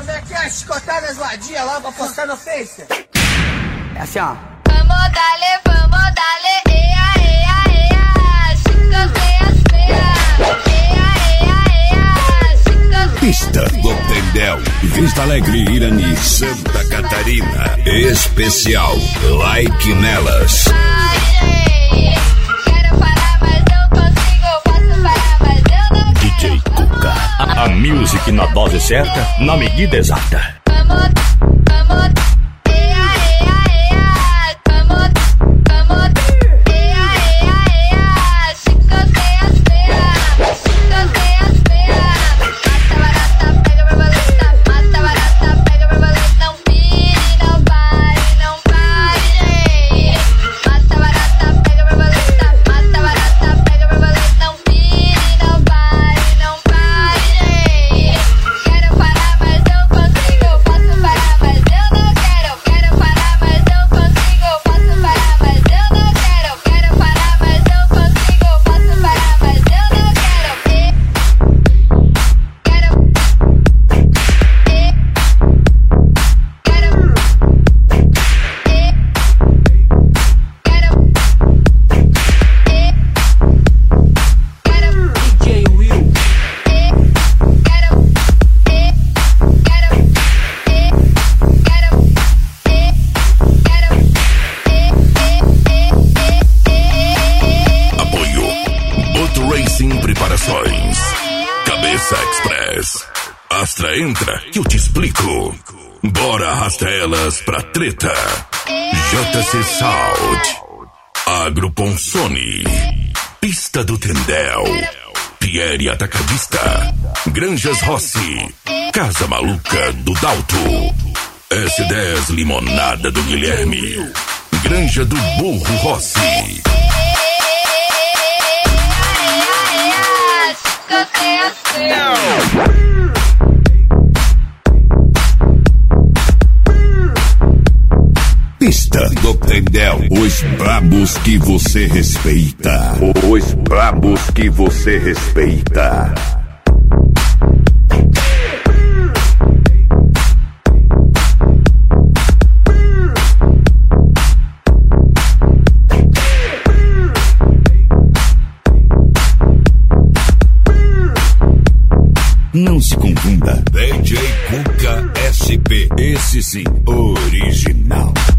Mandei aqui as chicotadas vadia lá pra postar no Face. É assim, ó. Vamos dale, ea, ea, ea. Chicoteia feia. Ea, ea, ea. Chicoteia. Pista do Tendel, Vista Alegre, Irani, Santa Catarina. Especial Like Nelas. Quero parar, mas não consigo. Posso parar, mas eu não quero. DJ Cuca, a music na dose certa, na medida exata. Vamos, ea, ea, ea. Vamos, ea, ea, ea. Chicoteia feia. Chicoteia feia. Mata barata, pega borboleta. Mata barata, pega borboleta. Não pire, não pare, não pare. Mata barata, pega borboleta. Mata barata, pega borboleta. Não pire, não pare, não pare. Quero parar, mas não consigo. Posso parar, mas eu não quero. Quero parar, mas não consigo. Posso parar, mas eu não quero. Quero parar, mas não consigo. Posso parar, mas eu não quero. DJ Will. Apoio Boto Racing Preparações, Cabeça Express. Astra entra que eu te explico. Bora arrasta elas pra treta. JC Sound, Agroponsone, Pista do Tendel, Pierre Atacadista, Granjas Rossi, Casa Maluca do Dalto, S10 Limonada do Guilherme, Granja do Burro Rossi. Chicoteia feia. Pista do Tendel, os brabos que você respeita. Os brabos que você respeita. Não se confunda. DJ Cuca SP, esse sim, original.